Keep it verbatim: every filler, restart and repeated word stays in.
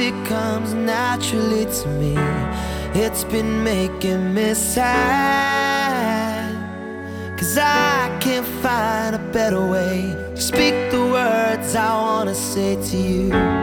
music comes naturally to me. It's been making me sad, 'cause I can't find a better way to speak the words I wanna say to you.